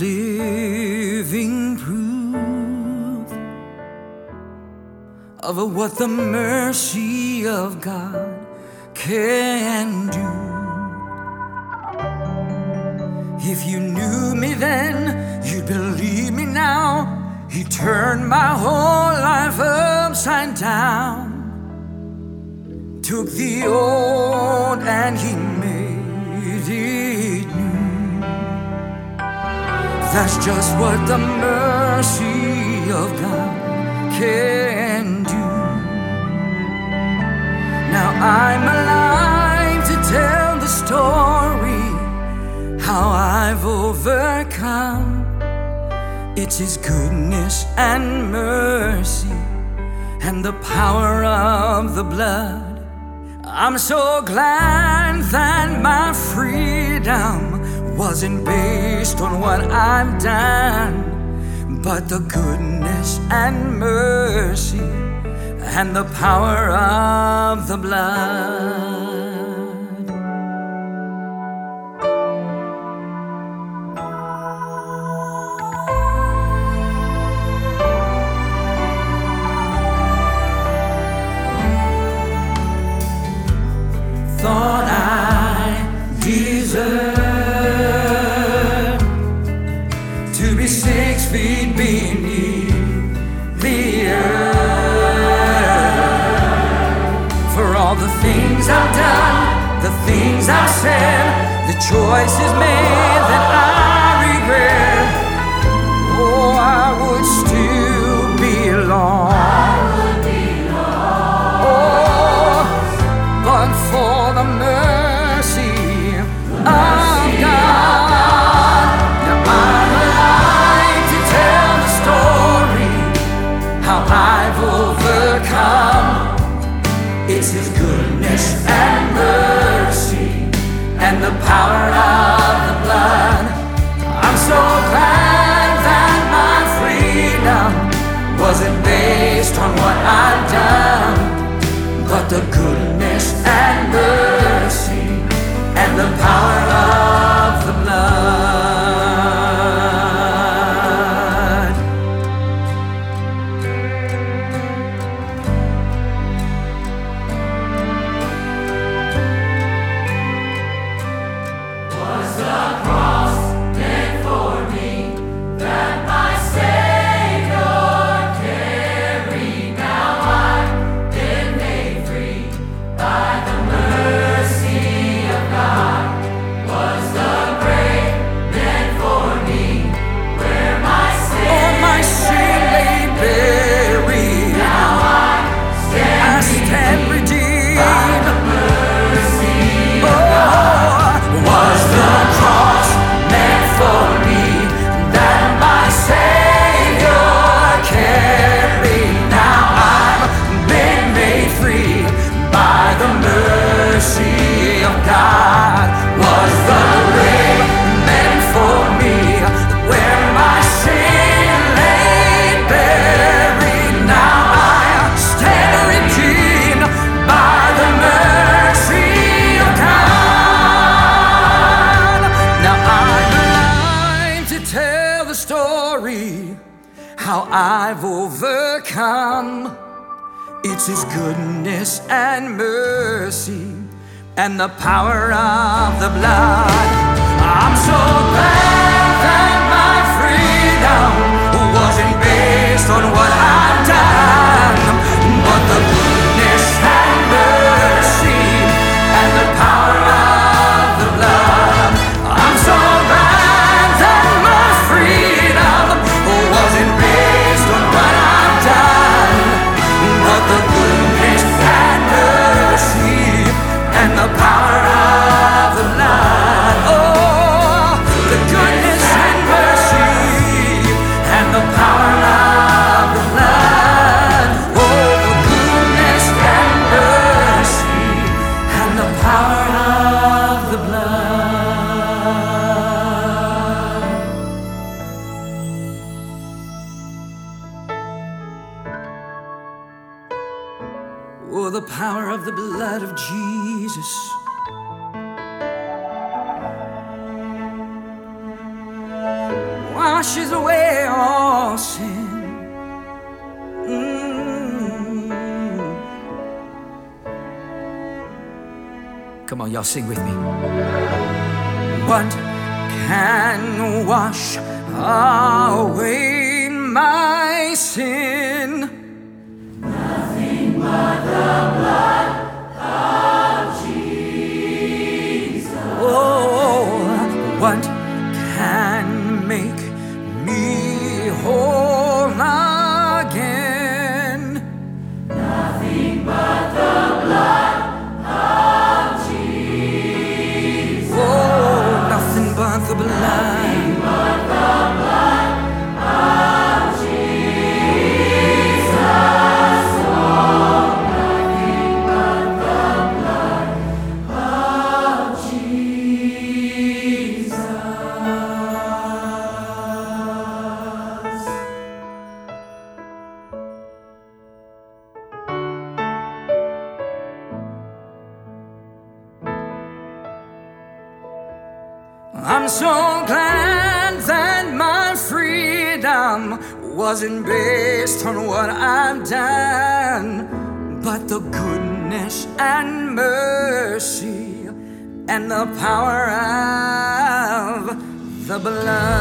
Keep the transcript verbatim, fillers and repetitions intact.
living proof of what the mercy of God can do. If you knew me then, you'd believe me now. He turned my whole life upside down, took the old and he made it new. That's just what the mercy of God can do. Now I'm alive to tell the story, how I've overcome. It's His goodness and mercy and the power of the blood. I'm so glad that my freedom wasn't based on what I've done, but the goodness and mercy and the power of the blood. Thought I deserved to be six feet beneath the earth, for all the things I've done, the things I've said, the choices made that I regret. Oh, I would still be lost. But for the mercy of God, now I'm alive to tell the story, how I've overcome. It's His goodness and mercy and the power of the blood. I'm so glad that my freedom wasn't based on what I've done, but the goodness and mercy and the power of the blood. Was the cross meant for me that my Savior carried? Now I've been made free by the mercy of God. Was the grave meant for me, where my sin, oh, my sin lay buried? Now I stand, I stand redeemed by the mercy of God. Was the cross meant for me that my Savior carried? Now I've been made free by the mercy of God. Was the grave meant for me, where my sin lay buried? Now I stand redeemed by the mercy of God. Now I'm alive to tell the story, how I've overcome. It's His goodness and mercy and the power of the blood. I'm so glad that my freedom wasn't based on what I've done, but the goodness and mercy and the power of the blood. I'm so glad that my freedom wasn't based on what I've done, but the goodness and mercy and the power of the blood. Oh, the goodness and mercy and the power of the blood. Oh, the goodness and mercy and the power of the blood. Oh, the power of the blood of Jesus. washes away all sin. Mm. Come on, y'all, sing with me. What can wash away my sin? Nothing but the blood of Jesus. Oh, what can make me whole again? Nothing but the blood of Jesus. Oh, nothing but the blood. Nothing but the blood of Jesus. Oh, nothing but the blood of Jesus. I'm so glad that my freedom wasn't based on what I've done, but the goodness and mercy and the power of the blood.